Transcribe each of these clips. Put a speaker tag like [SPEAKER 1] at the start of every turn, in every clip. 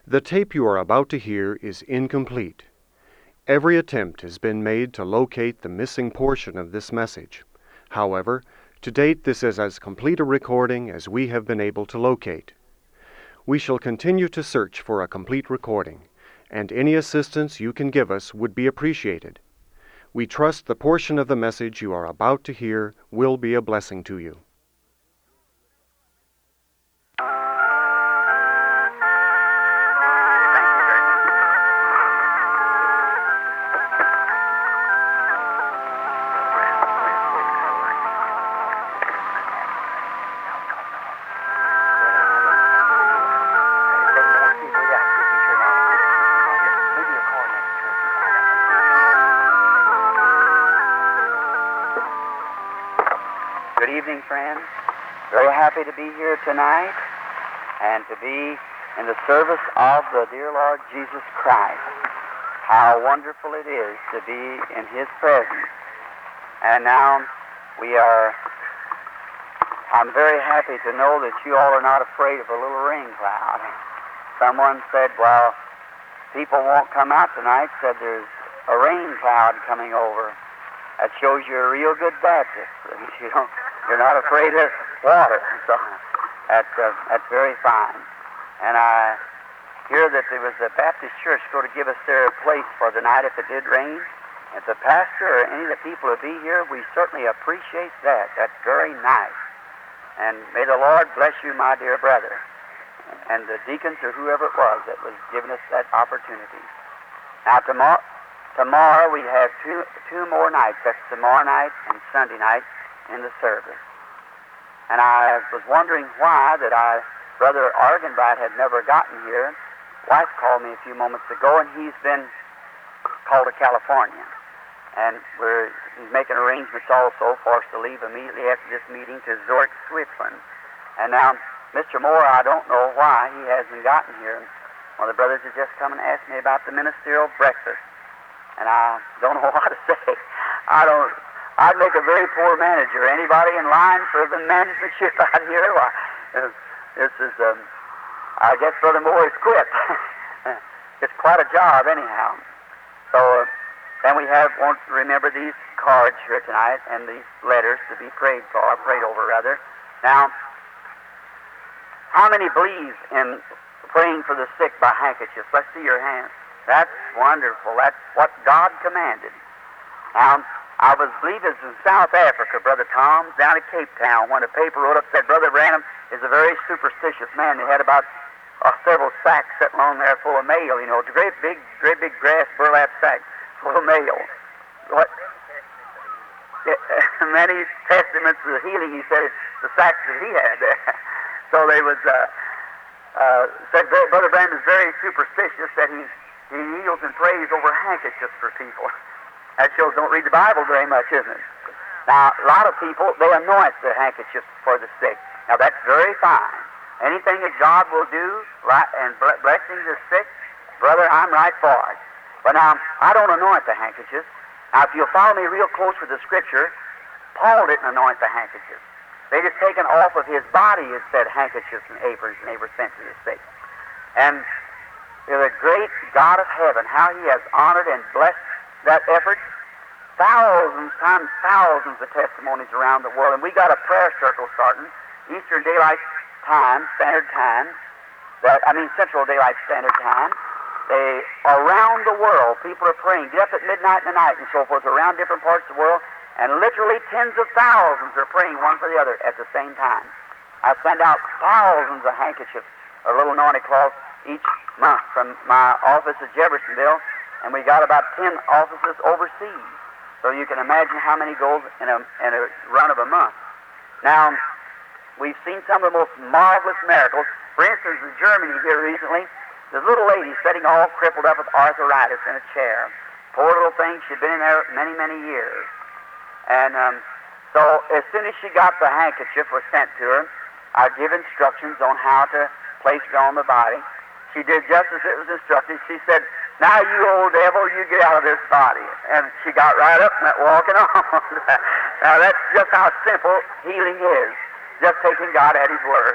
[SPEAKER 1] The tape you are about to hear is incomplete. Every attempt has been made to locate the missing portion of this message. However, to date this is as complete a recording as we have been able to locate. We shall continue to search for a complete recording, and any assistance you can give us would be appreciated. We trust the portion of the message you are about to hear will be a blessing to you.
[SPEAKER 2] Good evening, friends. Very happy to be here tonight and to be in the service of the dear Lord Jesus Christ. How wonderful it is to be in His presence. And now I'm very happy to know that you all are not afraid of a little rain cloud. Someone said, well, people won't come out tonight, said there's a rain cloud coming over. That shows you're a real good Baptist. You're not afraid of water. So that's very fine. And I hear that there was a Baptist church going to give us their place for the night if it did rain. If the pastor or any of the people will be here, we certainly appreciate that. That's very nice. And may the Lord bless you, my dear brother, and the deacons or whoever it was that was giving us that opportunity. Now tomorrow we have two more nights. That's tomorrow night and Sunday night in the service. And I was wondering why that Brother Argenbright had never gotten here. Wife called me a few moments ago, and he's been called to California. And he's making arrangements also for us to leave immediately after this meeting to Zurich, Switzerland. And now, Mr. Moore, I don't know why he hasn't gotten here. One of the brothers has just come and asked me about the ministerial breakfast. And I don't know what to say. I'd make a very poor manager. Anybody in line for the managementship out here? Well, this is, I guess Brother Moore has quit. It's quite a job anyhow. So then we want to remember these cards here tonight and these letters to be prayed over rather. Now, how many believe in praying for the sick by handkerchiefs? Let's see your hands. That's wonderful. That's what God commanded. Now, I believe it was in South Africa, Brother Tom, down at Cape Town, when a paper wrote up, said Brother Branham is a very superstitious man. They had about several sacks sitting on there full of mail, great big grass burlap sacks full of mail. What? Many testaments of healing, he said, the sacks that he had there. So they was, said Brother Branham is very superstitious, that he kneels and prays over handkerchiefs for people. That shows don't read the Bible very much, isn't it? Now, a lot of people, they anoint their handkerchiefs for the sick. Now, that's very fine. Anything that God will do and blessing the sick, brother, I'm right for it. But now, I don't anoint the handkerchiefs. Now, if you'll follow me real close with the Scripture, Paul didn't anoint the handkerchiefs. They just taken off of his body, it said, handkerchiefs and aprons, and they were sent to the sick. And the great God of heaven, how He has honored and blessed that effort. Thousands times thousands of testimonies around the world. And we got a prayer circle starting, Eastern Daylight Time, Standard Time, Central Daylight Standard Time. Around the world, people are praying. Get up at midnight in the night and so forth, around different parts of the world, and literally tens of thousands are praying one for the other at the same time. I send out thousands of handkerchiefs, or little anointing cloths, each month from my office at Jeffersonville, and we got about 10 offices overseas. So you can imagine how many goes in a run of a month. Now, we've seen some of the most marvelous miracles. For instance, in Germany here recently, this little lady sitting all crippled up with arthritis in a chair. Poor little thing, she'd been in there many, many years. And so as soon as she got the handkerchief was sent to her, I give instructions on how to place it on the body. She did just as it was instructed. She said, "Now you old devil, you get out of this body." And she got right up and went walking on. Now that's just how simple healing is. Just taking God at His word.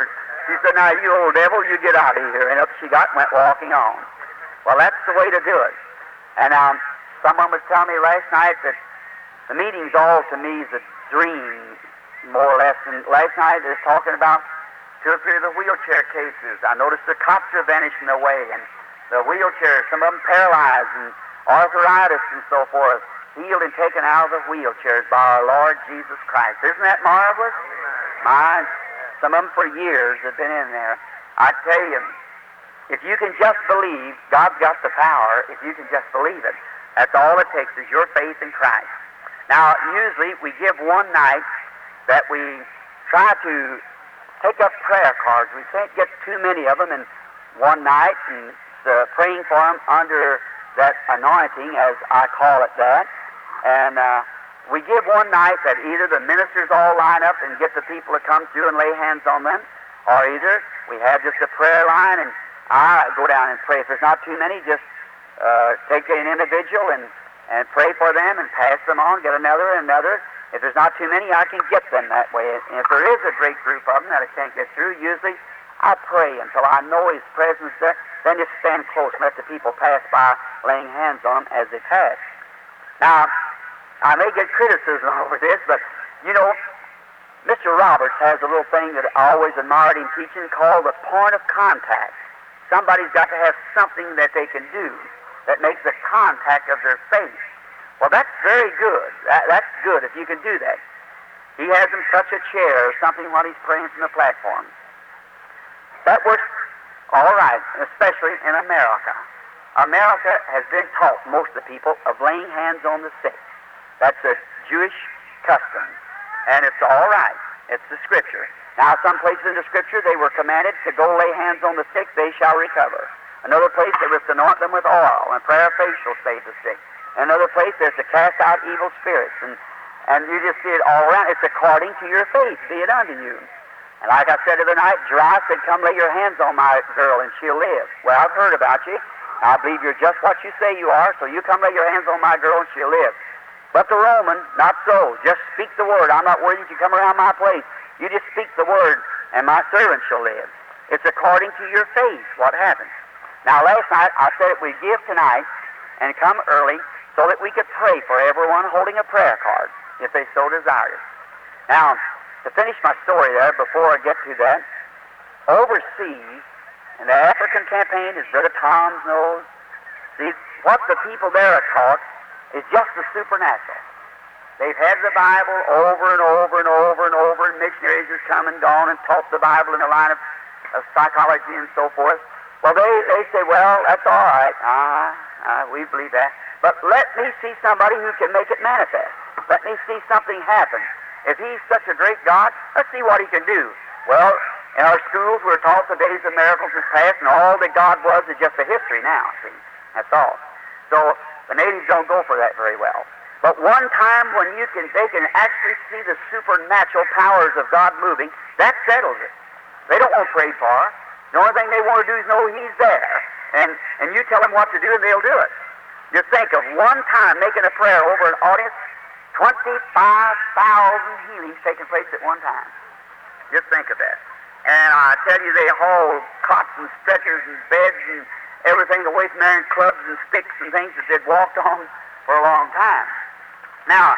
[SPEAKER 2] She said, now, you old devil, you get out of here. And up she got and went walking on. Well, that's the way to do it. And someone was telling me last night that the meeting's all to me is a dream, more or less. And last night they were talking about 2 or 3 of the wheelchair cases. I noticed the cots are vanishing away, and the wheelchairs, some of them paralyzed, and arthritis and so forth, healed and taken out of the wheelchairs by our Lord Jesus Christ. Isn't that marvelous? Mine, some of them for years have been in there. I tell you, if you can just believe, God's got the power. If you can just believe it, that's all it takes is your faith in Christ. Now, usually we give one night that we try to take up prayer cards. We can't get too many of them in one night, and praying for them under that anointing, as I call it that. And we give one night that either the ministers all line up and get the people to come through and lay hands on them, or either we have just a prayer line and I go down and pray. If there's not too many, just take an individual and pray for them and pass them on, get another and another. If there's not too many, I can get them that way. And if there is a great group of them that I can't get through, usually I pray until I know His presence there, then just stand close and let the people pass by, laying hands on them as they pass. Now, I may get criticism over this, but, you know, Mr. Roberts has a little thing that I always admired him teaching called the point of contact. Somebody's got to have something that they can do that makes the contact of their faith. Well, that's very good. That's good if you can do that. He has them touch a chair or something while he's praying from the platform. That works all right, especially in America. America has been taught, most of the people, of laying hands on the sick. That's a Jewish custom, and it's all right. It's the Scripture. Now, some places in the Scripture, they were commanded to go lay hands on the sick, they shall recover. Another place, they were to anoint them with oil, and prayer of faith shall save the sick. Another place, there's to cast out evil spirits, and you just see it all around. It's according to your faith, be it unto you. And like I said the other night, Dry said, come lay your hands on my girl, and she'll live. Well, I've heard about you. I believe you're just what you say you are, so you come lay your hands on my girl, and she'll live. But the Roman, not so. Just speak the word. I'm not worthy you come around my place. You just speak the word, and my servant shall live. It's according to your faith what happens. Now, last night, I said we'd give tonight and come early so that we could pray for everyone holding a prayer card, if they so desired. Now, to finish my story there, before I get to that, overseas, in the African campaign, as Brother Tom knows, see, what the people there are taught is just the supernatural. They've had the Bible over and over and over and over, and missionaries have come and gone and taught the Bible in the line of psychology and so forth. Well, they say, well, that's all right. We believe that. But let me see somebody who can make it manifest. Let me see something happen. If He's such a great God, let's see what He can do. Well, in our schools, we're taught the days of miracles is past, and all that God was is just a history now, see? That's all. So the natives don't go for that very well. But one time when they can actually see the supernatural powers of God moving, that settles it. They don't want prayed for. The only thing they want to do is know He's there. And you tell them what to do, and they'll do it. Just think of one time making a prayer over an audience, 25,000 healings taking place at one time. Just think of that. And I tell you, they hauled cots and stretchers and beds and everything away from there, and clubs and sticks and things that they'd walked on for a long time. Now,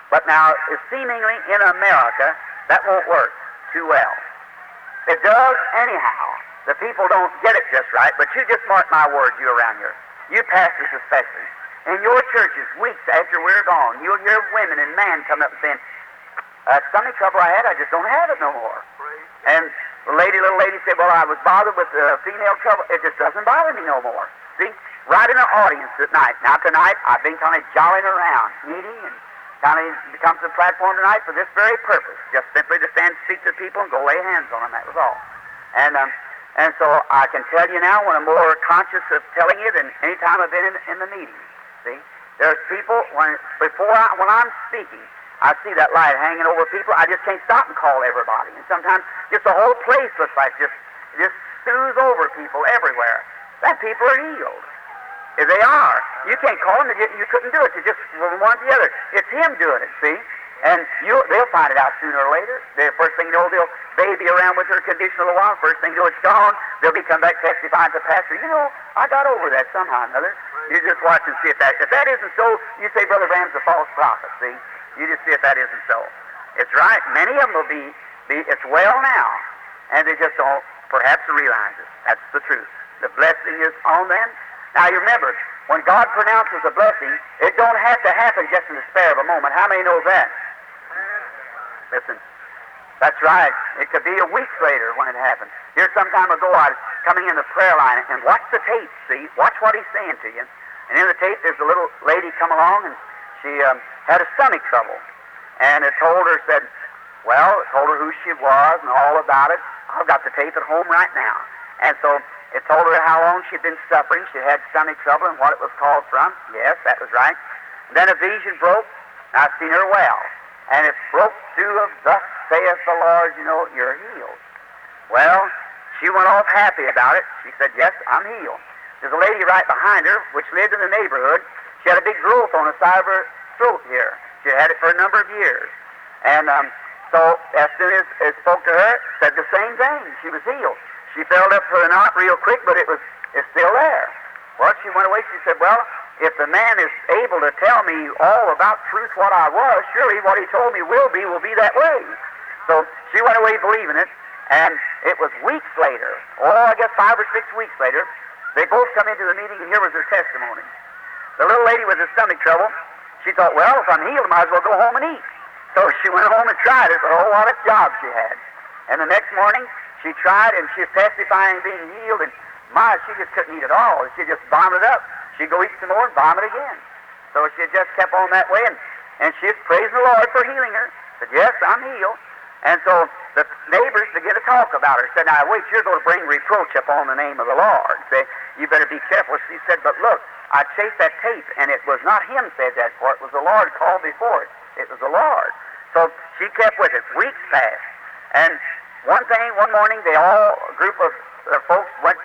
[SPEAKER 2] seemingly in America, that won't work too well. It does anyhow. The people don't get it just right, but you just mark my words, you around here. You pastors especially. In your churches, weeks after we're gone, you'll hear women and men come up and saying, stomach trouble I had, I just don't have it no more. And the little lady said, well, I was bothered with female trouble. It just doesn't bother me no more. See? Right in the audience at night. Now, tonight, I've been kind of jollying around, eating, and kind of come to the platform tonight for this very purpose, just simply to stand and speak to people and go lay hands on them. That was all. And so I can tell you now, when I'm more conscious of telling you than any time I've been in the meetings. See? There's people, when I'm speaking, I see that light hanging over people. I just can't stop and call everybody. And sometimes just the whole place looks like just stews over people everywhere. That people are healed. If they are, you can't call them. You couldn't do it. You just from one to the other. It's Him doing it, see? And they'll find it out sooner or later. The first thing you know, they'll baby around with her condition a little while. First thing you know, it's gone. They'll be come back testifying to the pastor. You know, I got over that somehow or another. You just watch and see if that isn't so, you say Brother Branham's a false prophet, see? You just see if that isn't so. It's right. Many of them will be it's well now. And they just don't perhaps realize it. That's the truth. The blessing is on them. Now you remember, when God pronounces a blessing, it don't have to happen just in the spare of a moment. How many know that? Listen, that's right. It could be a week later when it happens. Here some time ago, I was coming in the prayer line and watch the tape, see? Watch what he's saying to you. And in the tape, there's a little lady come along, and she had a stomach trouble. And it told her who she was and all about it. I've got the tape at home right now. And so it told her how long she'd been suffering. She had stomach trouble and what it was called from. Yes, that was right. And then a vision broke. I've seen her well. And it broke through of, thus saith the Lord, you're healed. Well, she went off happy about it. She said, yes, I'm healed. There's a lady right behind her, which lived in the neighborhood. She had a big growth on the side of her throat here. She had it for a number of years. And so as soon as it spoke to her, said the same thing. She was healed. She filled up her knot real quick, but it's still there. Well, she went away. She said, well, if the man is able to tell me all about truth what I was, surely what he told me will be that way. So she went away believing it, and it was weeks later, I guess 5 or 6 weeks later, they both come into the meeting, and here was her testimony. The little lady with the stomach trouble, she thought, well, if I'm healed, I might as well go home and eat. So she went home and tried it, but what a job she had. And the next morning, she tried, and she was testifying being healed, and she just couldn't eat at all. She just vomited up. She'd go eat some more and vomit again. So she had just kept on that way, and she was praising the Lord for healing her. Said, yes, I'm healed. And so the neighbors began to talk about her. Said, now, wait, you're going to bring reproach upon the name of the Lord. Say, you better be careful. She said, but look, I chased that tape, and it was not him said that, for it was the Lord called before it. It was the Lord. So she kept with it. Weeks passed. And one morning, a group of folks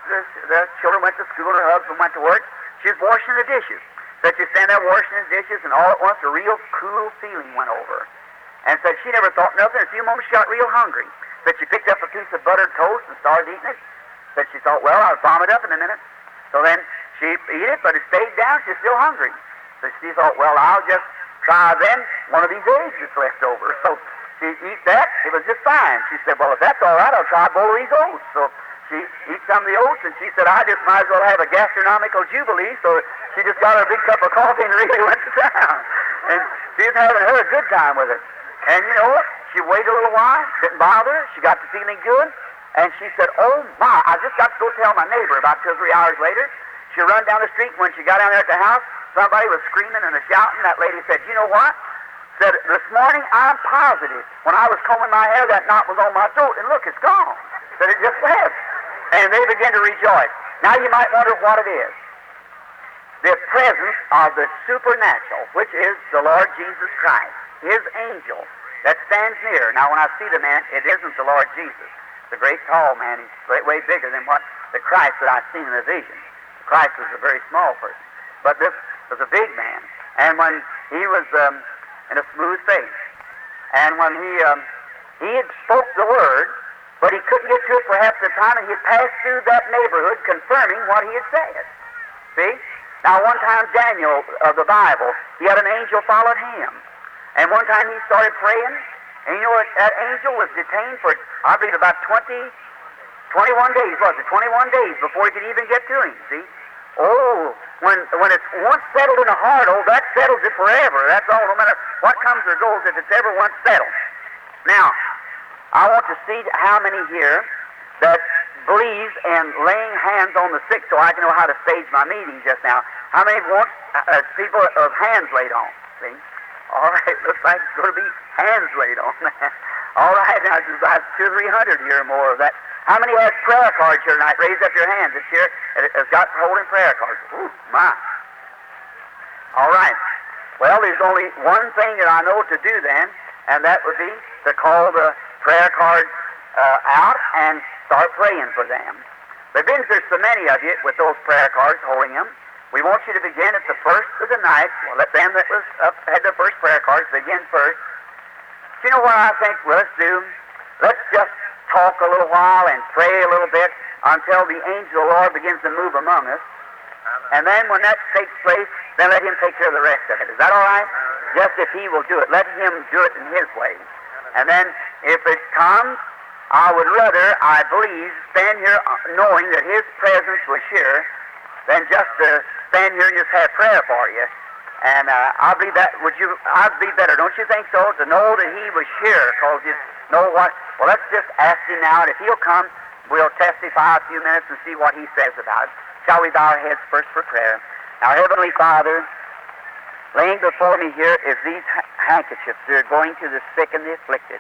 [SPEAKER 2] the children went to school, and her husband went to work. She was washing the dishes. So she stand there washing the dishes, and all at once a real cool feeling went over her. And said she never thought nothing. In a few moments, she got real hungry. Said she picked up a piece of buttered toast and started eating it. Said she thought, well, I'll vomit up in a minute. So then she ate it, but it stayed down. She's still hungry. So she thought, well, I'll just try then one of these eggs that's left over. So she eat that. It was just fine. She said, well, if that's all right, I'll try a bowl of these oats. So she eat some of the oats, and she said, I just might as well have a gastronomical jubilee. So she just got her a big cup of coffee and really went to town. And she was having her a good time with it. And you know what? She waited a little while, didn't bother her. She got to feeling good. And she said, oh, my, I just got to go tell my neighbor. About 2 or 3 hours later, she run down the street. When she got down there at the house, somebody was screaming and shouting. That lady said, you know what? Said, this morning, I'm positive. When I was combing my hair, that knot was on my throat. And look, it's gone. Said, it just left. And they began to rejoice. Now you might wonder what it is. The presence of the supernatural, which is the Lord Jesus Christ, his angel that stands near. Now when I see the man, it isn't the Lord Jesus. It's a great tall man. He's way bigger than what the Christ that I've seen in the vision. Christ was a very small person. But this was a big man. And when he was in a smooth face, and when he had spoke the word, but he couldn't get to it perhaps at the time, and he had passed through that neighborhood confirming what he had said. See? Now one time Daniel of the Bible, he had an angel followed him. And one time he started praying, and you know what? That angel was detained for, I believe, about 21 days, was it? 21 days before he could even get to him, see? Oh, when it's once settled in a heart, that settles it forever. That's all, no matter what comes or goes, if it's ever once settled. Now, I want to see how many here that believes in laying hands on the sick, so I can know how to stage my meeting just now. How many want people of hands laid on, see? All right, looks like it's going to be hands laid on. All right, now there's about 200 or 300 here or more of that. How many has prayer cards here tonight? Raise up your hands. It's here. It has got holding prayer cards. Ooh, my. All right. Well, there's only one thing that I know to do then, and that would be to call the prayer cards out and start praying for them. But then there's so many of you with those prayer cards holding them. We want you to begin at the first of the night. Well, let them that was up, had their first prayer cards begin first. You know what I think let's do? Let's just talk a little while and pray a little bit until the angel of the Lord begins to move among us. And then when that takes place, then let him take care of the rest of it. Is that all right? Just if he will do it. Let him do it in his way. And then if it comes, I would rather, I believe, stand here knowing that his presence was here than just to stand here and just have prayer for you. And I believe that, I'd be better, don't you think so, to know that he was here, because you know what? Well, let's just ask him now, and if he'll come, we'll testify a few minutes and see what he says about it. Shall we bow our heads first for prayer? Now, Heavenly Father, laying before me here is these handkerchiefs that are going to the sick and the afflicted.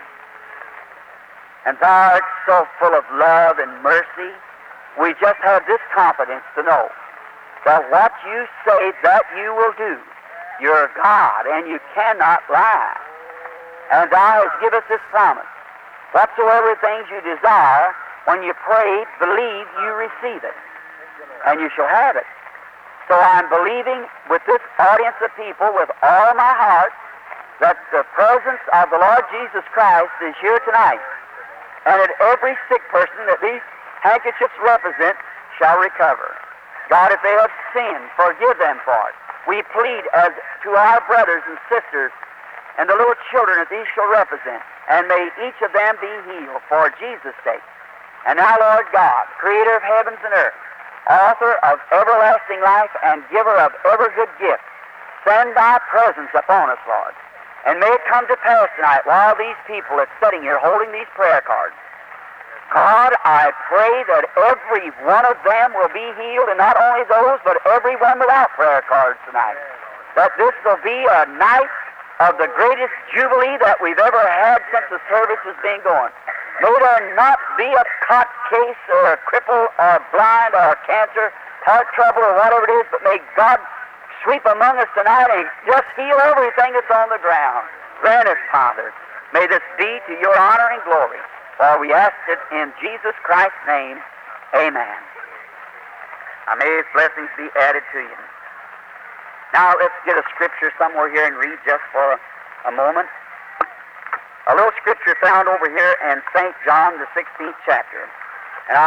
[SPEAKER 2] And thou art so full of love and mercy, we just have this confidence to know that what you say that you will do, you're God, and you cannot lie. And thou hast given us this promise. Whatsoever things you desire, when you pray, believe you receive it, and you shall have it. So I'm believing with this audience of people with all my heart that the presence of the Lord Jesus Christ is here tonight, and that every sick person that these handkerchiefs represent shall recover. God, if they have sinned, forgive them for it. We plead as to our brothers and sisters and the little children that these shall represent, and may each of them be healed for Jesus' sake. And now, Lord God, creator of heavens and earth, author of everlasting life and giver of every good gift, send thy presence upon us, Lord. And may it come to pass tonight while these people are sitting here holding these prayer cards. God, I pray that every one of them will be healed, and not only those, but everyone without prayer cards tonight. That this will be a night of the greatest jubilee that we've ever had since the service has been going. May there not be a cot case or a cripple or blind or cancer, heart trouble or whatever it is, but may God sweep among us tonight and just heal everything that's on the ground. Grant it, Father. May this be to your honor and glory. For we ask it in Jesus Christ's name. Amen. Now may his blessings be added to you. Now let's get a scripture somewhere here and read just for a moment. A little scripture found over here in St. John, the 16th chapter. And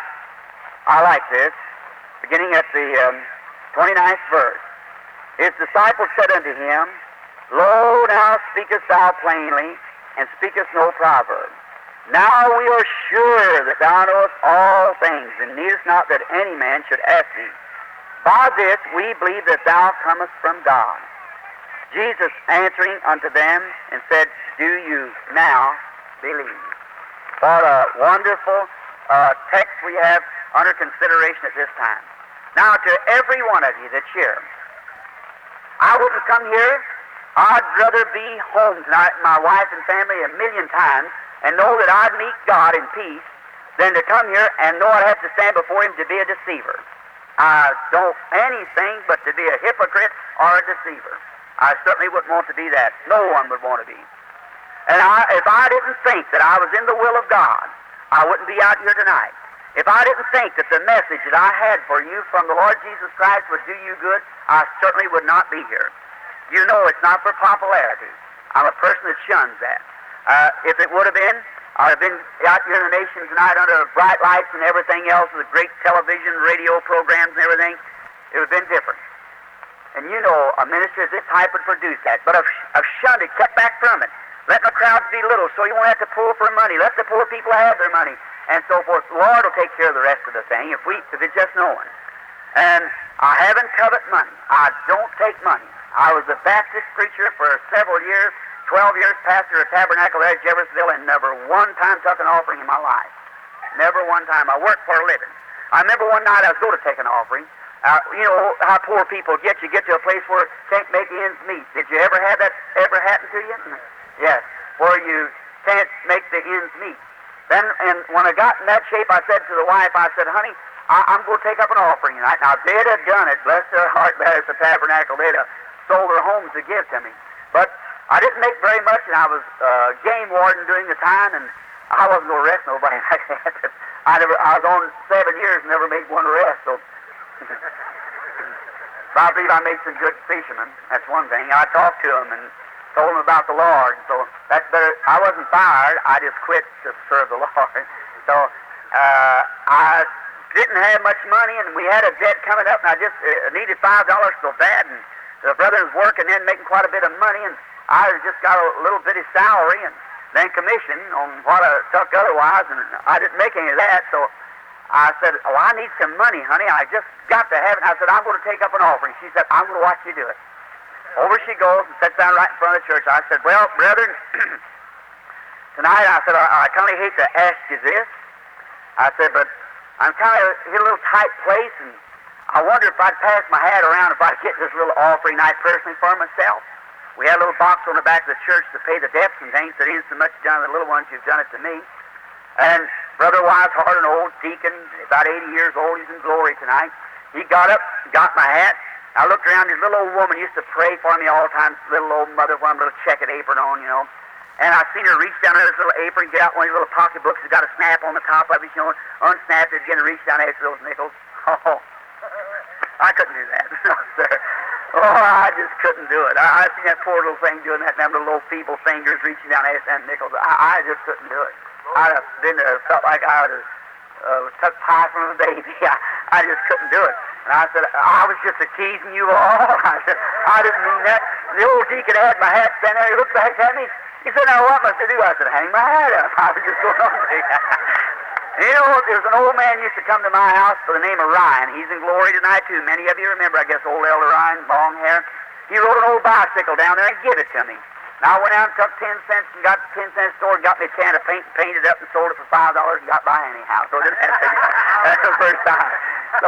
[SPEAKER 2] I like this, beginning at the 29th verse. His disciples said unto him, Lo, now speakest thou plainly, and speakest no proverb. Now we are sure that thou knowest all things, and needest not that any man should ask thee. By this we believe that thou comest from God. Jesus answering unto them and said, Do you now believe? What a wonderful text we have under consideration at this time. Now to every one of you that's here, I wouldn't come here. I'd rather be home tonight with my wife and family a million times and know that I'd meet God in peace than to come here and know I'd have to stand before him to be a deceiver. I don't anything but to be a hypocrite or a deceiver. I certainly wouldn't want to be that. No one would want to be. And if I didn't think that I was in the will of God, I wouldn't be out here tonight. If I didn't think that the message that I had for you from the Lord Jesus Christ would do you good, I certainly would not be here. You know it's not for popularity. I'm a person that shuns that. If it would have been, I'd have been out here in the nation tonight under bright lights and everything else with great television, radio programs and everything. It would have been different. And you know a ministry of this type would produce that. But I've shunned it, kept back from it. Letting the crowds be little so you won't have to pull for money. Let the poor people have their money and so forth. The Lord will take care of the rest of the thing if it's just knowing. And I haven't covet money. I don't take money. I was a Baptist preacher for several years. 12 years pastor of Tabernacle there at Jeffersonville, and never one time took an offering in my life. Never one time. I worked for a living. I remember one night I was going to take an offering. You know how poor people get. You get to a place where you can't make ends meet. Did you ever have that ever happen to you? Yes. Where you can't make the ends meet. Then, and when I got in that shape, I said to the wife, I said, honey, I'm going to take up an offering tonight. Now, they'd have done it. Bless their heart, there at the Tabernacle. They'd have sold their homes to give to me. But I didn't make very much, and I was game warden during the time, and I wasn't going to arrest nobody like that. I was on 7 years and never made one arrest, so I believe I made some good fishermen. That's one thing. I talked to them, and told him about the Lord. So that's better. I wasn't fired. I just quit to serve the Lord. So I didn't have much money, and we had a debt coming up, and I just needed $5 so bad. And the brother was working then, making quite a bit of money, and I just got a little bitty salary and then commission on what I took otherwise, and I didn't make any of that. So I said, "Oh, I need some money, honey. I just got to have it." I said, "I'm going to take up an offering." She said, "I'm going to watch you do it." Over she goes and sits down right in front of the church. I said, "Well, brethren, tonight," I said, I kind of hate to ask you this. I said, "But I'm kind of in a little tight place, and I wonder if I'd pass my hat around if I'd get this little offering night personally for myself." We had a little box on the back of the church to pay the debts and things. That ain't so much done to the little ones, you've done it to me. And Brother Wisehart, an old deacon, about 80 years old, he's in glory tonight. He got up, got my hat. I looked around, this little old woman used to pray for me all the time, little old mother with a little checkered apron on, you know. And I seen her reach down there this little apron, get out one of these little pocketbooks. It's got a snap on the top of it, you know, unsnapped it again and reach down after those nickels. Oh, I couldn't do that. No, sir. Oh, I just couldn't do it. I seen that poor little thing doing that, and them little feeble fingers reaching down after them nickels. I just couldn't do it. I'd have been felt like I would have took pie from a baby. I just couldn't do it. And I said, "I was just teasing you all." I said, "I didn't mean that." And the old deacon had my hat standing there. He looked back at me. He said, "Now what must I do?" I said, "Hang my hat up." I was just going on. You know, there's an old man used to come to my house by the name of Ryan. He's in glory tonight, too. Many of you remember, I guess, old Elder Ryan, long hair. He rode an old bicycle down there and gave it to me. Now, I went out and took 10 cents and got the 10-cent store and got me a can of paint and painted it up and sold it for $5 and got by anyhow. So I didn't have to go. That's the first time. So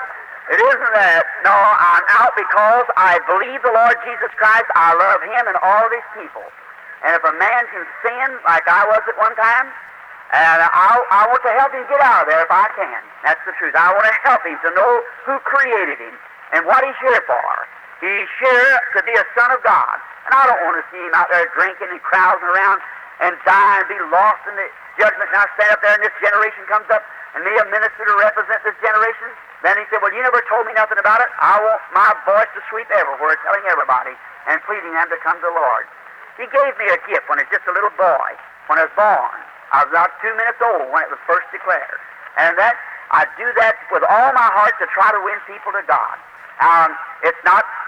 [SPEAKER 2] it isn't that. No, I'm out because I believe the Lord Jesus Christ. I love Him and all of His people. And if a man can sin like I was at one time, and I want to help him get out of there if I can. That's the truth. I want to help him to know who created him and what he's here for. He's here to be a son of God. And I don't want to see him out there drinking and carousing around and die and be lost in the judgment. And I stand up there and this generation comes up and me, a minister, to represent this generation. Then he said, "Well, you never told me nothing about it. I want my voice to sweep everywhere, telling everybody and pleading them to come to the Lord." He gave me a gift when I was just a little boy, when I was born. I was about 2 minutes old when it was first declared. And that I do that with all my heart to try to win people to God. It's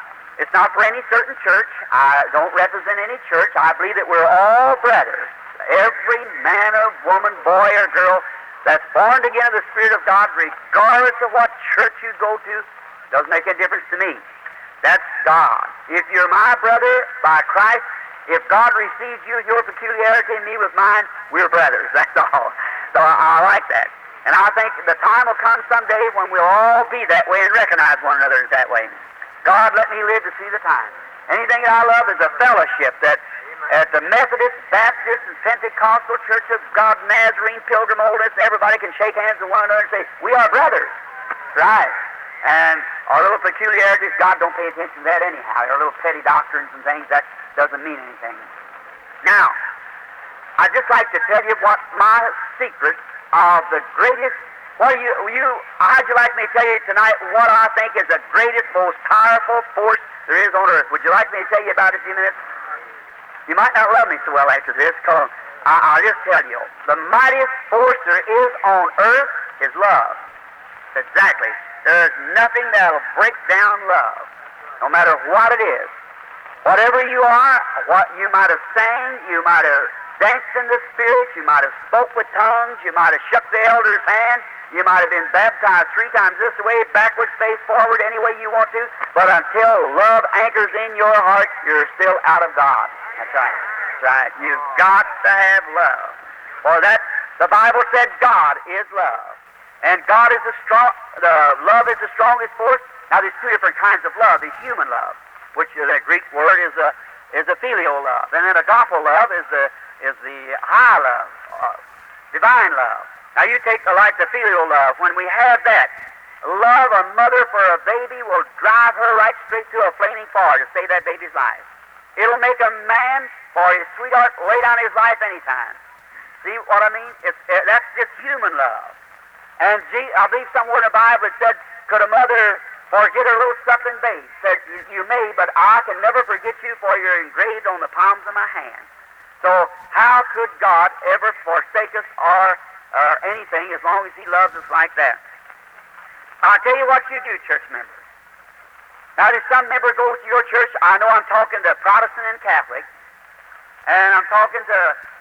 [SPEAKER 2] not for any certain church. I don't represent any church. I believe that we're all brothers. Every man or woman, boy or girl that's born again of the Spirit of God, regardless of what church you go to, doesn't make any difference to me. That's God. If you're my brother by Christ, if God receives you with your peculiarity and me with mine, we're brothers. That's all. So I like that. And I think the time will come someday when we'll all be that way and recognize one another as that way. God, let me live to see the time. Anything that I love is a fellowship that at the Methodist, Baptist, and Pentecostal Church of God, Nazarene, Pilgrim, Holiness, everybody can shake hands with one another and say, "We are brothers." That's right. And our little peculiarities, God don't pay attention to that anyhow. Our little petty doctrines and things, that doesn't mean anything. Now, I'd just like to tell you what my secret of the greatest, how'd you like me to tell you tonight what I think is the greatest, most powerful force there is on earth? Would you like me to tell you about it in a few minutes? You might not love me so well after this, because I'll just tell you, the mightiest force there is on earth is love. Exactly. There's nothing that'll break down love, no matter what it is. Whatever you are, what you might have sang, you might have danced in the Spirit, you might have spoke with tongues, you might have shook the elder's hand, you might have been baptized 3 times this way, backwards, face forward, any way you want to, but until love anchors in your heart, you're still out of God. That's right. That's right. You've got to have love. For that, the Bible said God is love. And God is love is the strongest force. Now, there's 2 different kinds of love. There's human love, which is a Greek word is a filial love. And then agape love is the high love, divine love. Now, you take like the filial love. When we have that, love a mother for a baby will drive her right straight to a flaming fire to save that baby's life. It'll make a man for his sweetheart lay down his life anytime. See what I mean? That's just human love. And I believe somewhere in the Bible it said, could a mother Forget a little supping babe. Said, you may, but I can never forget you, for you're engraved on the palms of my hand. So how could God ever forsake us or anything as long as He loves us like that? I'll tell you what you do, church members. Now, there's some member goes to your church. I know I'm talking to Protestant and Catholic, and I'm talking to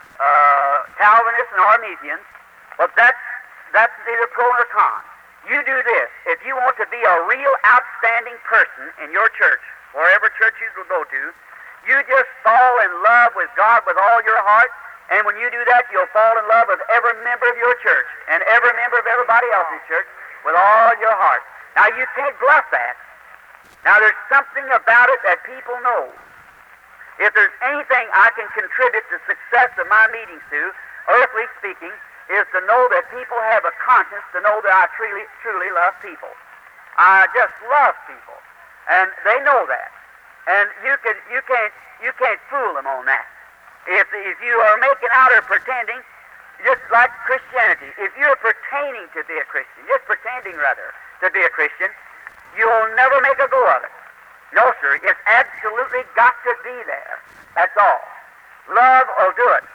[SPEAKER 2] Calvinists and Armenians, but that's neither pro nor con. You do this. If you want to be a real outstanding person in your church, wherever church you will go to, you just fall in love with God with all your heart, and when you do that, you'll fall in love with every member of your church and every member of everybody else's church with all your heart. Now, you can't bluff that. Now, there's something about it that people know. If there's anything I can contribute to the success of my meetings to, earthly speaking, is to know that people have a conscience, to know that I truly love people. I just love people, and they know that. And you can't fool them on that. If you are making out or pretending, just like Christianity, if you're pretending to be a Christian, just pretending rather to be a Christian, you'll never make a go of it. No, sir, it's absolutely got to be there. That's all. Love will do it.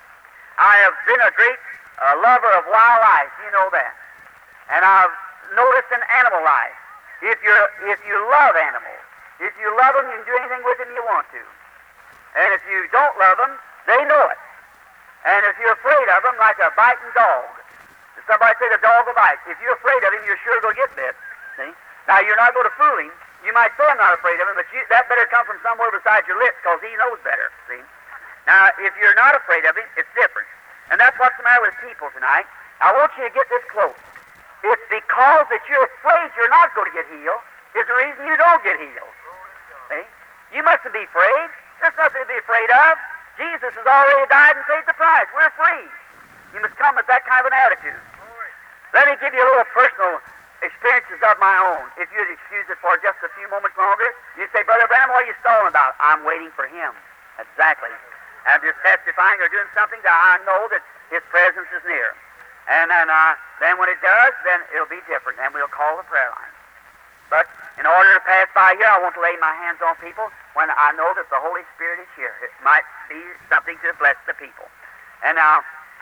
[SPEAKER 2] I have been a great lover of wildlife, you know that. And I've noticed in animal life, if you love animals, if you love them, you can do anything with them you want to. And if you don't love them, they know it. And if you're afraid of them, like a biting dog, somebody said a dog will bite. If you're afraid of him, you're sure going to get bit. See? Now, you're not going to fool him. You might say I'm not afraid of him, but that better come from somewhere besides your lips, because he knows better. See? Now, if you're not afraid of him, it's different. And that's what's the matter with people tonight. I want you to get this close. It's because that you're afraid you're not going to get healed is the reason you don't get healed. See? You mustn't be afraid. There's nothing to be afraid of. Jesus has already died and paid the price. We're free. You must come with that kind of an attitude. Let me give you a little personal experiences of my own. If you'd excuse it for just a few moments longer, you say, Brother Branham, what are you stalling about? I'm waiting for Him. Exactly. I'm just testifying or doing something that I know that His presence is near. And then when it does, then it'll be different, and we'll call the prayer line. But in order to pass by here, I want to lay my hands on people when I know that the Holy Spirit is here. It might be something to bless the people. And now,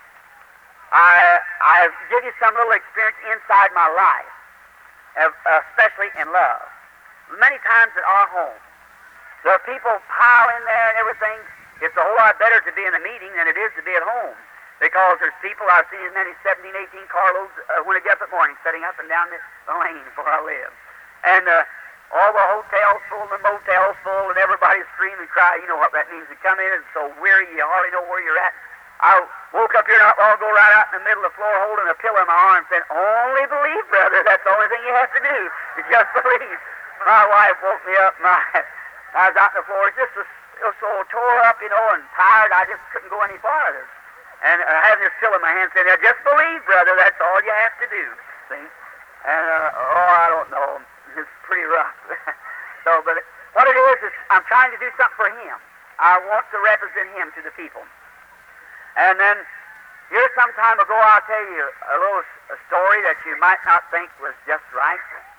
[SPEAKER 2] I give you some little experience inside my life, especially in love. Many times at our home, the people pile in there and everything. It's a whole lot better to be in a meeting than it is to be at home, because there's people, I've seen as many 17, 18 carloads when I get up in the morning, setting up and down the lane where I live. And all the hotels full, the motels full, and everybody's screaming and crying. You know what that means. To come in and so weary you hardly know where you're at. I woke up here not long ago, right out in the middle of the floor, holding a pillow in my arm, saying, only believe, brother. That's the only thing you have to do. You just believe. My wife woke me up. I was out on the floor, just so tore up, you know, and tired, I just couldn't go any farther. And having this pillow in my hand, saying, just believe, brother. That's all you have to do. See? And, I don't know. It's pretty rough. But what it is I'm trying to do something for Him. I want to represent Him to the people. And then, here some time ago, I'll tell you a story that you might not think was just right.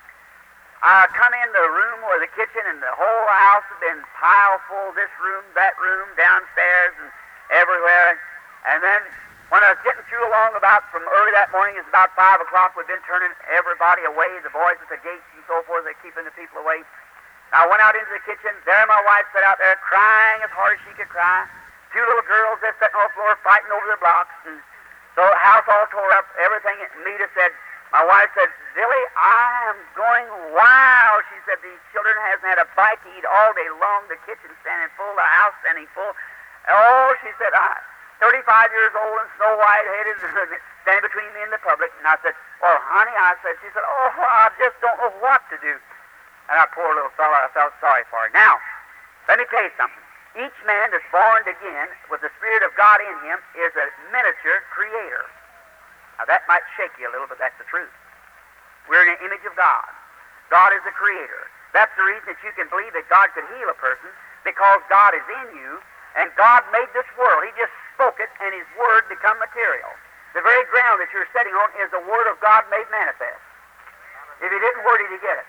[SPEAKER 2] I come in the room or the kitchen, and the whole house had been piled full, this room, that room, downstairs, and everywhere. And then, when I was getting through along about from early that morning, it's about 5 o'clock, we've been turning everybody away, the boys at the gates and so forth, they're keeping the people away. I went out into the kitchen. There my wife sat out there crying as hard as she could cry. 2 little girls there sitting on the floor fighting over the blocks. And so the house all tore up, everything. Mita said, my wife said, Billy, I am going wild. She said, these children hasn't had a bite to eat all day long. The kitchen standing full, the house standing full. Oh, she said, 35 years old and snow white-headed, standing between me and the public. And I said, well, honey, she said, oh, I just don't know what to do. And our poor little fellow, I felt sorry for her. Now, let me tell you something. Each man that's born again with the Spirit of God in him is a miniature creator. Now, that might shake you a little, but that's the truth. We're in the image of God. God is a creator. That's the reason that you can believe that God could heal a person, because God is in you, and God made this world. He just spoke it, and His Word become material. The very ground that you're sitting on is the Word of God made manifest. If He didn't, where did He get it?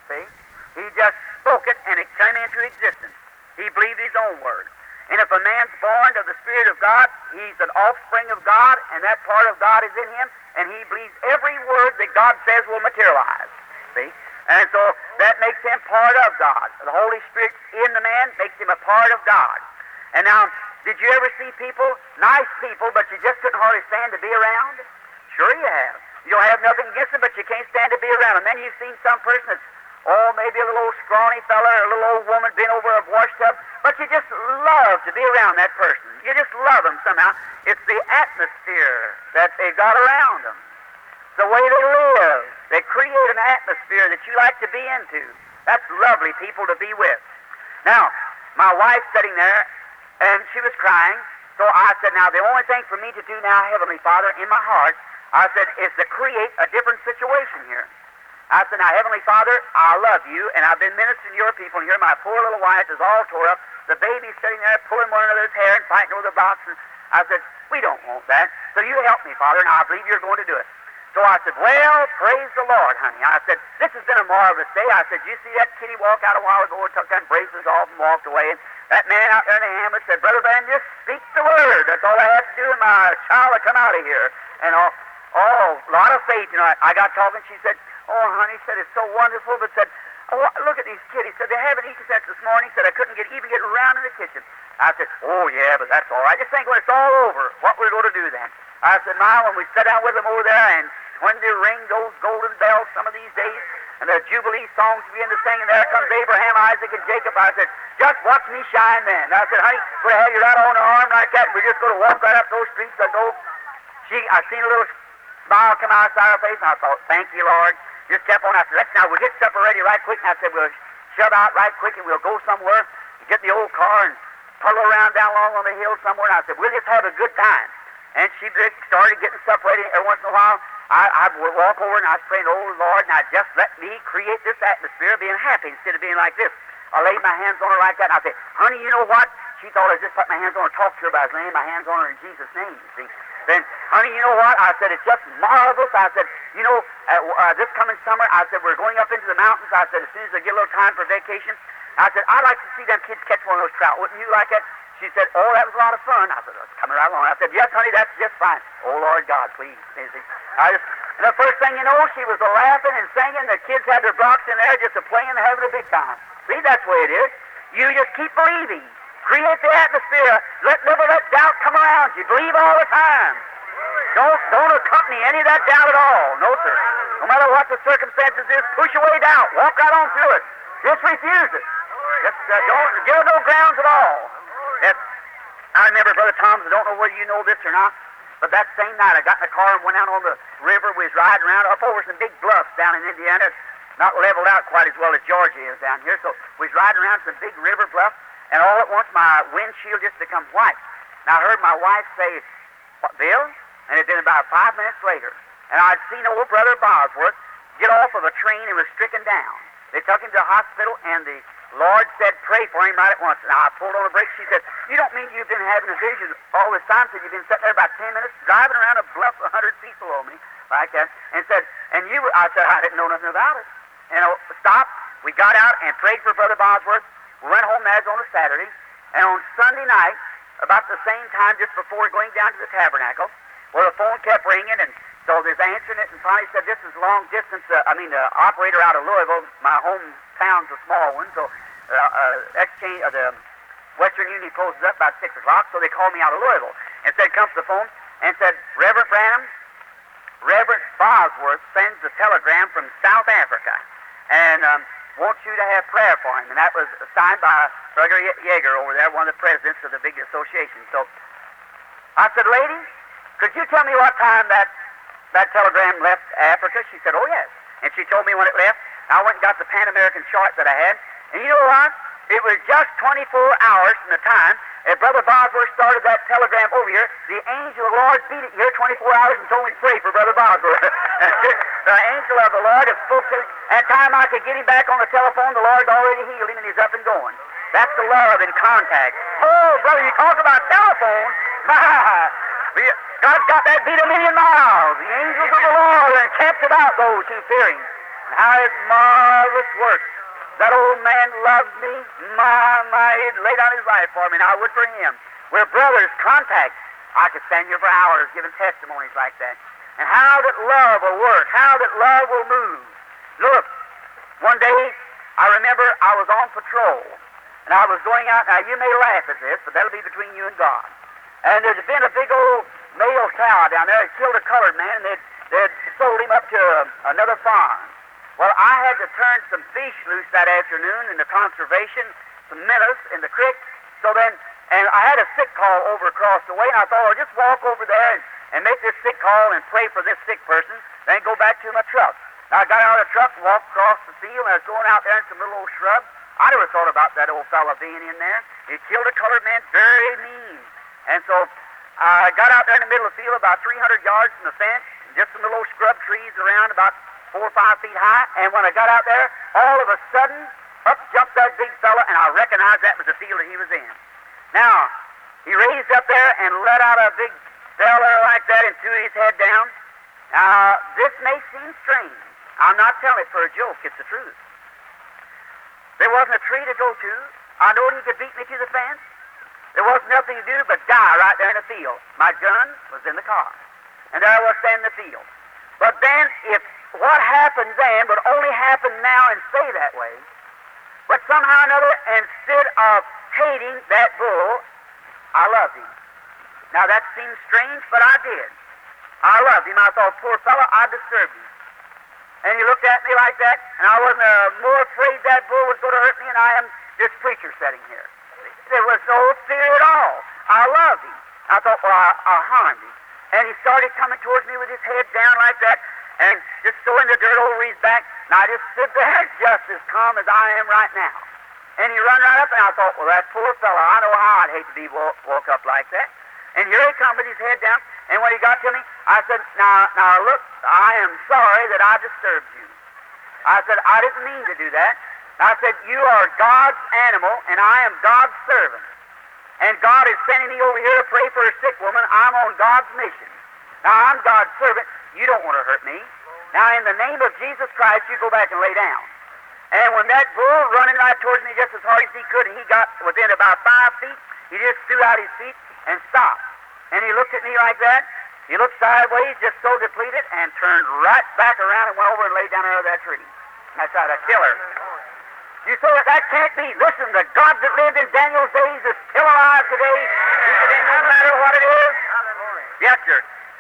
[SPEAKER 2] See? He just spoke it and it came into existence. He believed his own word. And if a man's born of the Spirit of God, he's an offspring of God, and that part of God is in him, and he believes every word that God says will materialize. See? And so that makes him part of God. The Holy Spirit in the man makes him a part of God. And now, did you ever see people, nice people, but you just couldn't hardly stand to be around? Sure you have. You don't have nothing against them, but you can't stand to be around them. Then you've seen some person that's, maybe a little old scrawny fella or a little old woman bent over a washtub, but you just love to be around that person. You just love them somehow. It's the atmosphere that they've got around them. It's the way they live. They create an atmosphere that you like to be into. That's lovely people to be with. Now, my wife's sitting there, and she was crying, so I said, now, the only thing for me to do now, Heavenly Father, in my heart, I said, is to create a different situation here. I said, now, Heavenly Father, I love you, and I've been ministering to your people, and here my poor little wife is all tore up. The baby's sitting there pulling one another's hair and fighting over the box. And I said, we don't want that. So you help me, Father, and I believe you're going to do it. So I said, well, praise the Lord, honey. I said, this has been a marvelous day. I said, you see that kitty walk out a while ago and took them braces off and walked away? And that man out there in the ambulance said, Brother Van, just speak the word. That's all I have to do, and my child will come out of here. And a lot of faith. You know, I got talking. She said, oh, honey, said, it's so wonderful, but said, oh, look at these kids. He said, they haven't eaten since this morning. Said, I couldn't even get around in the kitchen. I said, oh, yeah, but that's all right. Just think when it's all over, what we're going to do then. I said, Ma, when we sat down with them over there, and when they ring those golden bells some of these days, and the Jubilee songs begin to sing, and there comes Abraham, Isaac, and Jacob, I said, just watch me shine then. I said, honey, we're going to have you right on the arm like that, and we're just going to walk right up those streets. I seen a little smile come outside her face, and I thought, thank you, Lord. Just kept on. I said, we'll get supper ready right quick. And I said, we'll shove out right quick, and we'll go somewhere, get in the old car, and puddle around down along on the hill somewhere. And I said, we'll just have a good time. And she started getting stuff ready. Every once in a while, I would walk over, and I was praying, oh, Lord, now just let me create this atmosphere of being happy instead of being like this. I laid my hands on her like that, and I said, honey, you know what? She thought I just put my hands on her, talked to her, but I was laying my hands on her in Jesus' name, you see. Then, honey, you know what? I said, it's just marvelous. I said, you know, this coming summer, I said, we're going up into the mountains. I said, as soon as I get a little time for vacation, I said, I'd like to see them kids catch one of those trout. Wouldn't you like that? She said, oh, that was a lot of fun. I said, it's coming right along. I said, yes, honey, that's just fine. Oh, Lord God, please. And the first thing you know, she was laughing and singing. The kids had their blocks in there just playing and having a big time. See, that's the way it is. You just keep believing. Create the atmosphere. Never let doubt come around you. Believe all the time. Don't accompany any of that doubt at all. No, sir. No matter what the circumstances is, push away doubt. Walk right on through it. Just refuse it. Just don't give it no grounds at all. I remember, Brother Thomas, I don't know whether you know this or not, but that same night I got in the car and went out on the river. We was riding around up over some big bluffs down in Indiana. It's not leveled out quite as well as Georgia is down here. So we was riding around some big river bluffs. And all at once, my windshield just become white. Now, I heard my wife say, what, Bill? And it had been about 5 minutes later. And I'd seen old Brother Bosworth get off of a train and was stricken down. They took him to the hospital, and the Lord said, pray for him right at once. And I pulled on the brakes. She said, you don't mean you've been having a vision all this time? Said, you've been sitting there about 10 minutes driving around a bluff 100 feet below me, like that. And said, and you, I said, I didn't know nothing about it. And stopped. We got out and prayed for Brother Bosworth. We went home that on a Saturday, and on Sunday night, about the same time, just before going down to the tabernacle, well, the phone kept ringing, and so there's answering it, and finally said, this is long distance, the operator out of Louisville, my hometown's a small one, so the Western Union closes up about 6 o'clock, so they called me out of Louisville, and said, come to the phone, and said, Reverend Branham, Reverend Bosworth sends a telegram from South Africa, and wants you to have prayer for him. And that was signed by Brother Yeager over there, one of the presidents of the big association. So I said, lady, could you tell me what time that telegram left Africa? She said, oh, yes. And she told me when it left. I went and got the Pan American chart that I had. And you know what? It was just 24 hours from the time that Brother Bosworth started that telegram over here. The angel of the Lord beat it here 24 hours and told me to pray for Brother Bosworth. The angel of the Lord had spoke to him. At the time I could get him back on the telephone, the Lord already healed him, and he's up and going. That's the love in contact. Oh, brother, you talk about telephone. God's got that beat a million miles. The angels of the Lord are encamped about those who fear him. How his marvelous work. That old man loved me. My, he'd lay down his life for me, and I would for him. We're brothers, contact. I could stand here for hours giving testimonies like that. And how that love will work, how that love will move. Look, one day, I remember I was on patrol, and I was going out. Now, you may laugh at this, but that'll be between you and God. And there'd been a big old male cow down there that killed a colored man, and they'd sold him up to another farm. Well, I had to turn some fish loose that afternoon in the conservation, some minnows in the creek. So then, and I had a sick call over across the way, and I thought, I'll just walk over there and make this sick call and pray for this sick person, then go back to my truck. Now, I got out of the truck and walked across the field, and I was going out there in some little old shrubs. I never thought about that old fella being in there. He killed a colored man very mean. And so I got out there in the middle of the field about 300 yards from the fence, just some little old scrub trees around about 4 or 5 feet high, and when I got out there, all of a sudden, up jumped that big fella, and I recognized that was the field that he was in. Now, he raised up there and let out a big fella like that and threw his head down. Now, this may seem strange. I'm not telling it for a joke. It's the truth. There wasn't a tree to go to. I knowed he could beat me to the fence. There wasn't nothing to do but die right there in the field. My gun was in the car, and there I was standing in the field. But then, if what happened then would only happen now and stay that way, but somehow or another, instead of hating that bull, I loved him. Now that seems strange, but I did. I loved him. I thought, poor fellow, I disturbed him. And he looked at me like that, and I wasn't more afraid that bull was going to hurt me than I am this preacher sitting here. There was no fear at all. I loved him. I thought, well, I harmed him. And he started coming towards me with his head down like that, and just throwing the dirt over his back, and I just stood there just as calm as I am right now. And he run right up, and I thought, well, that poor fellow, I know how I'd hate to be woke up like that. And here he come with his head down, and when he got to me, I said, now look, I am sorry that I disturbed you. I said, I didn't mean to do that. I said, you are God's animal, and I am God's servant. And God is sending me over here to pray for a sick woman. I'm on God's mission. Now, I'm God's servant. You don't want to hurt me. Now, in the name of Jesus Christ, you go back and lay down. And when that bull running right towards me just as hard as he could, and he got within about 5 feet, he just threw out his feet and stopped. And he looked at me like that. He looked sideways, just so depleted, and turned right back around and went over and laid down under that tree. That's how to kill her. You say that can't be. Listen, the God that lived in Daniel's days is still alive today. No matter what it is. Yes, sir.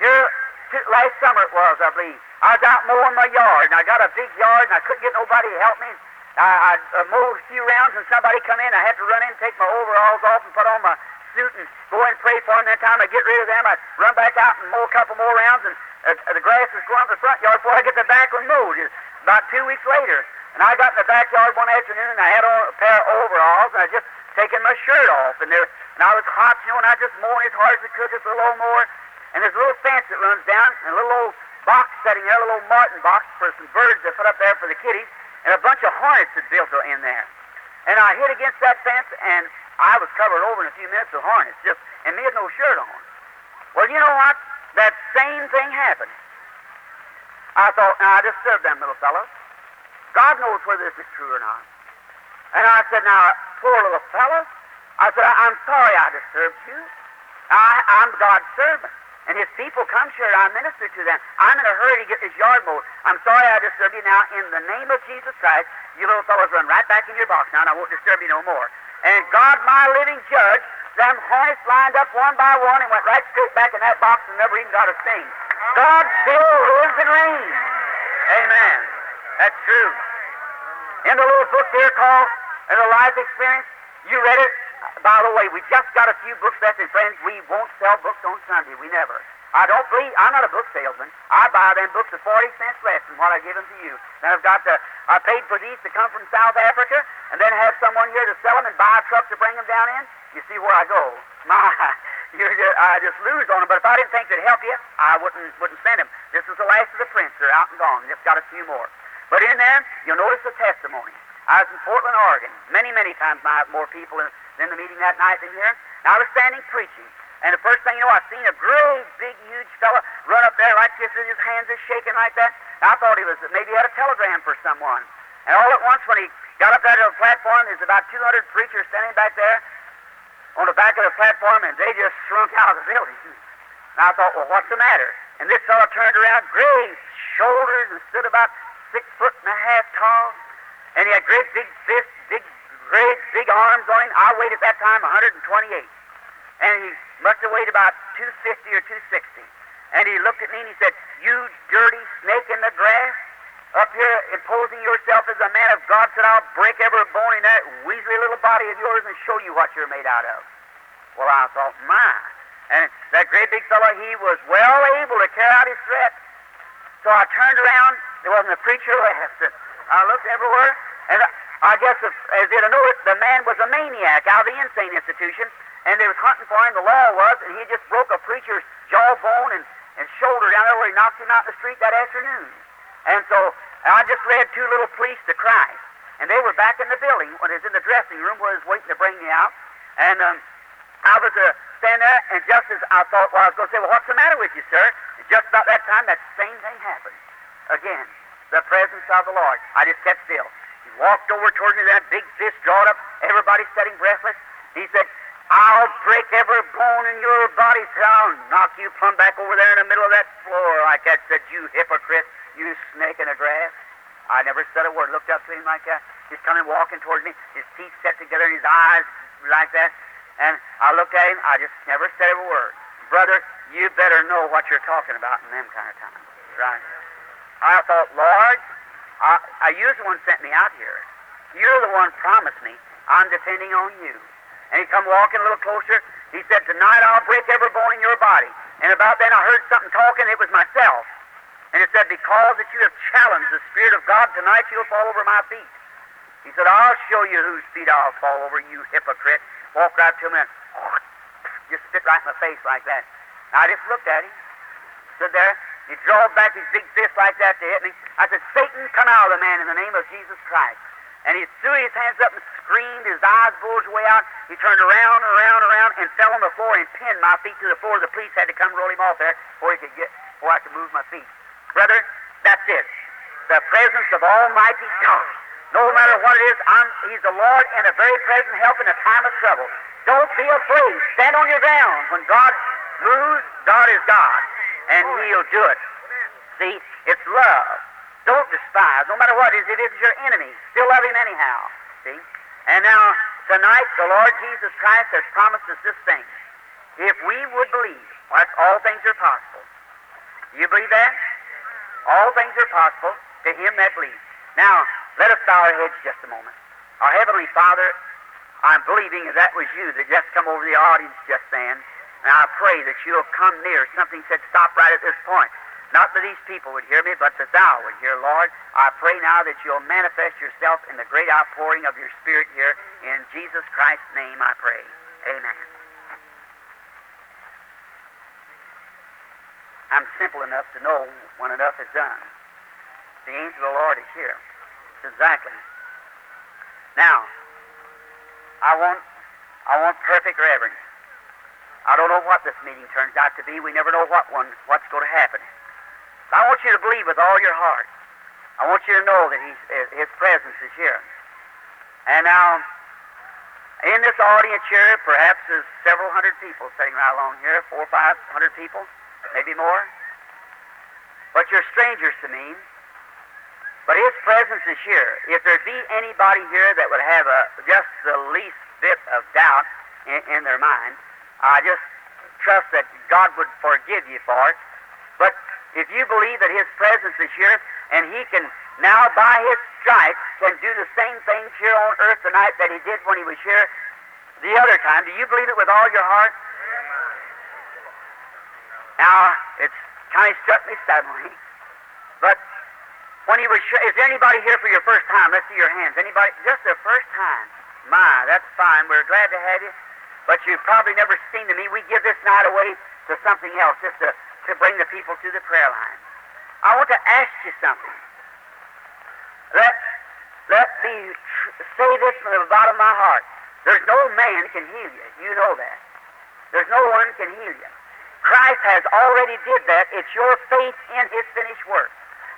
[SPEAKER 2] Last summer it was, I believe. I was out mowing my yard, and I got a big yard, and I couldn't get nobody to help me. I mowed a few rounds, and somebody come in. I had to run in, take my overalls off, and put on my suit, and go in and pray for them. That time I get rid of them, I run back out and mow a couple more rounds, and the grass was growing up in the front yard before I get the back one mowed. About 2 weeks later. And I got in the backyard one afternoon, and I had on a pair of overalls, and I just taken my shirt off, and I was hot, and I just mowing as hard as I could, just a little more. And there's a little fence that runs down, and a little old box setting there, a little old martin box for some birds they put up there for the kitties, and a bunch of hornets had built in there. And I hit against that fence, and I was covered over in a few minutes with hornets, and me had no shirt on. Well, you know what? That same thing happened. I thought, now I disturbed them little fellows. God knows whether this is true or not. And I said, now, poor little fellow, I said, I'm sorry I disturbed you. I'm God's servant. And his people come, sure, I minister to them. I'm in a hurry to get this yard mowed. I'm sorry I disturbed you. Now, in the name of Jesus Christ, you little fellows run right back in your box now, and I won't disturb you no more. And God, my living judge, them hornets lined up one by one and went right straight back in that box and never even got a sting. God still lives and reigns. Amen. That's true. In the little book there called The Life Experience, you read it. By the way, we just got a few books left, and friends, we won't sell books on Sunday. We never. I don't believe, I'm not a book salesman. I buy them books at 40 cents less than what I give them to you. Then I paid for these to come from South Africa, and then have someone here to sell them and buy a truck to bring them down in. You see where I go. I just lose on them, but if I didn't think they'd help you, I wouldn't send them. This is the last of the prints. They're out and gone. Just got a few more. But in there, you'll notice the testimony. I was in Portland, Oregon. Many, many times more people in the meeting that night than here. And I was standing preaching. And the first thing you know, I seen a great, big, huge fella run up there like this with his hands just shaking like that. I thought maybe he had a telegram for someone. And all at once, when he got up there to the platform, there's about 200 preachers standing back there on the back of the platform, and they just shrunk out of the building. And I thought, well, what's the matter? And this fellow turned around, great shoulders, and stood about 6 foot and a half tall. And he had great big fists, great big arms on him. I weighed at that time 128. And he must have weighed about 250 or 260. And he looked at me and he said, "You dirty snake in the grass, up here imposing yourself as a man of God," said, "I'll break every bone in that weaselly little body of yours and show you what you're made out of." Well, I thought, my. And that great big fellow, he was well able to carry out his threat. So I turned around. There wasn't a preacher left. And I looked everywhere, and I guess, as you'd know it, the man was a maniac out of the insane institution, and they was hunting for him, the law was, and he just broke a preacher's jawbone and shoulder down there where he knocked him out in the street that afternoon. And so I just led 2 little priests to Christ, and they were back in the building when I was in the dressing room where I was waiting to bring me out. And I was standing there, and just as I thought, well, I was going to say, "Well, what's the matter with you, sir?" And just about that time, that same thing happened. Again, the presence of the Lord. I just kept still. He walked over towards me, that big fist drawn up, everybody sitting breathless. He said, "I'll break every bone in your body, sir. I'll knock you plumb back over there in the middle of that floor like that," said, "you hypocrite, you snake in the grass." I never said a word, looked up to him like that. He's coming walking towards me, his teeth set together and his eyes like that. And I looked at him, I just never said a word. "Brother, you better know what you're talking about in them kind of times." Right. I thought, "Lord, you're the one sent me out here. You're the one promised me. I'm depending on you." And he come walking a little closer. He said, "Tonight I'll break every bone in your body." And about then I heard something talking. It was myself. And it said, "Because that you have challenged the Spirit of God, tonight you'll fall over my feet." He said, "I'll show you whose feet I'll fall over, you hypocrite." Walked right to me and just spit right in my face like that. I just looked at him. Stood there. He drawed back his big fist like that to hit me. I said, "Satan, come out of the man in the name of Jesus Christ." And he threw his hands up and screamed. His eyes bulged way out. He turned around and fell on the floor and pinned my feet to the floor. The police had to come roll him off there before I could move my feet. Brother, that's it. The presence of Almighty God. No matter what it is, He's the Lord and a very present help in a time of trouble. Don't be afraid. Stand on your ground. When God moves, God is God, and He'll do it. See, it's love. Don't despise. No matter what it is, if it's your enemy, still love him anyhow. See? And now, tonight, the Lord Jesus Christ has promised us this thing. If we would believe, all things are possible. Do you believe that? All things are possible to him that believes. Now, let us bow our heads just a moment. Our Heavenly Father, I'm believing that was you that just come over the audience just then. And I pray that you'll come near. Something said, "Stop right at this point." Not that these people would hear me, but that thou would hear, Lord. I pray now that you'll manifest yourself in the great outpouring of your Spirit here. In Jesus Christ's name I pray. Amen. I'm simple enough to know when enough is done. The angel of the Lord is here. Exactly. Now, I want perfect reverence. I don't know what this meeting turns out to be. We never know what's going to happen. I want you to believe with all your heart. I want you to know that His presence is here. And now, in this audience here, perhaps there's several hundred people sitting right along here, 400 or 500 people, maybe more. But you're strangers to me. But His presence is here. If there be anybody here that would have just the least bit of doubt in their mind, I just trust that God would forgive you for it. But if you believe that His presence is here, and He can now, by His stripes, can do the same things here on earth tonight that He did when He was here the other time, do you believe it with all your heart? Now, it's kind of struck me suddenly, but when He was sure, is there anybody here for your first time? Let's see your hands. Anybody? Just the first time? My, that's fine. We're glad to have you. But you've probably never seen me. We give this night away to something else, just to bring the people to the prayer line. I want to ask you something. Let me say this from the bottom of my heart. There's no man can heal you. You know that. There's no one can heal you. Christ has already did that. It's your faith in His finished work.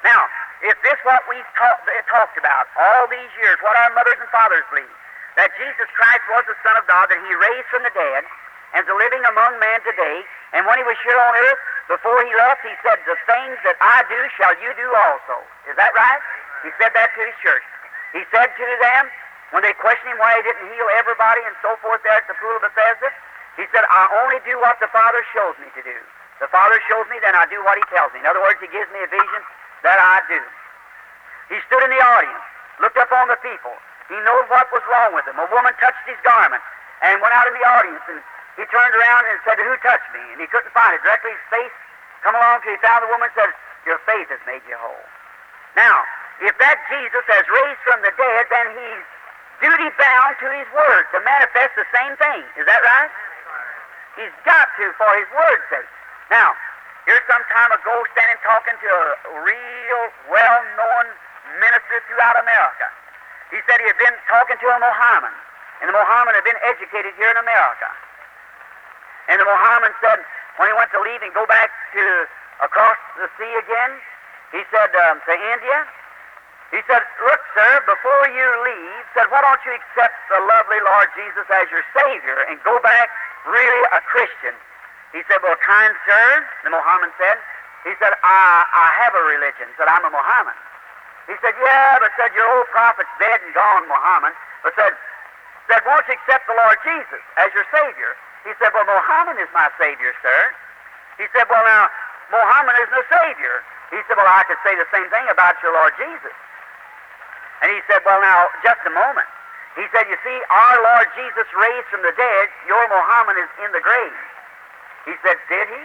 [SPEAKER 2] Now, if this what we've talked about all these years, what our mothers and fathers believe, that Jesus Christ was the Son of God, that He raised from the dead, and is living among men today, and when He was here on earth, before He left, He said, the things that I do shall you do also. Is that right? He said that to His church. He said to them, when they questioned Him why He didn't heal everybody and so forth there at the pool of Bethesda, He said, I only do what the Father shows me to do. The Father shows me, then I do what He tells me. In other words, He gives me a vision that I do. He stood in the audience, looked up on the people. He knew what was wrong with them. A woman touched His garment and went out in the audience, and He turned around and said, who touched me? And he couldn't find it. Directly His face come along till He found the woman and said, your faith has made you whole. Now, if that Jesus has raised from the dead, then He's duty bound to His word to manifest the same thing. Is that right? He's got to for His word's sake. Now, here's some time ago standing talking to a real well-known minister throughout America. He said he had been talking to a Mohammedan, and the Mohammedan had been educated here in America. And the Mohammedan said, when he went to leave and go back to across the sea again, he said to India, he said, look, sir, before you leave, said, why don't you accept the lovely Lord Jesus as your Savior and go back really a Christian? He said, well, kind sir, the Mohammedan said, he said, I have a religion. Said, I'm a Mohammedan. He said, yeah, but said, your old prophet's dead and gone, Mohammedan. But said, won't you accept the Lord Jesus as your Savior? He said, well, Mohammedan is my Savior, sir. He said, well, now, Mohammedan isn't a Savior. He said, well, I could say the same thing about your Lord Jesus. And he said, well, now, just a moment. He said, you see, our Lord Jesus raised from the dead, your Mohammedan is in the grave. He said, did he?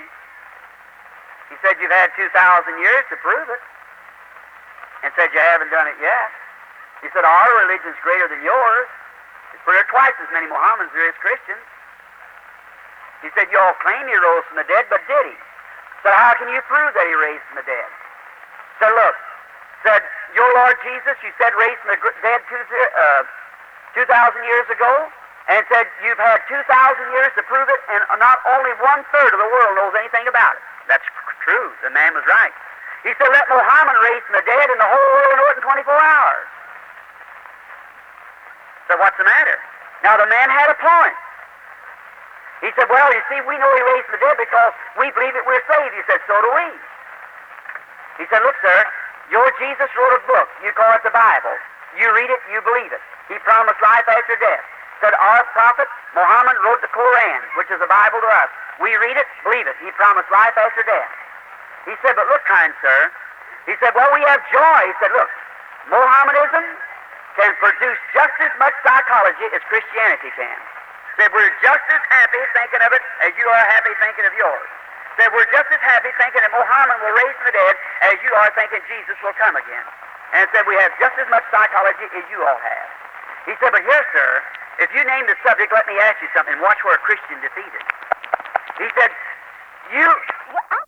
[SPEAKER 2] He said, you've had 2,000 years to prove it. And said, you haven't done it yet. He said, our religion's greater than yours. There are twice as many Mohammedans there is Christians. He said, you all claim He rose from the dead, but did He? Said, how can you prove that He raised from the dead? Said, look, said, your Lord Jesus, you said raised from the dead 2,000 years ago, and said you've had 2,000 years to prove it, and not only 1/3 of the world knows anything about it. That's true. The man was right. He said, let Muhammad raise from the dead, and the whole world know it in 24 hours. So what's the matter? Now the man had a point. He said, well, you see, we know He raised from the dead because we believe that we're saved. He said, so do we. He said, look, sir, your Jesus wrote a book. You call it the Bible. You read it, you believe it. He promised life after death. Said, our prophet, Muhammad, wrote the Koran, which is the Bible to us. We read it, believe it. He promised life after death. He said, but look, kind sir. He said, well, we have joy. He said, look, Mohammedanism can produce just as much psychology as Christianity can. Said, we're just as happy thinking of it as you are happy thinking of yours. Said, we're just as happy thinking that Muhammad will raise from the dead as you are thinking Jesus will come again. And said, we have just as much psychology as you all have. He said, but here, sir, if you name the subject, let me ask you something. Watch where a Christian defeated. He said, you...
[SPEAKER 3] Well,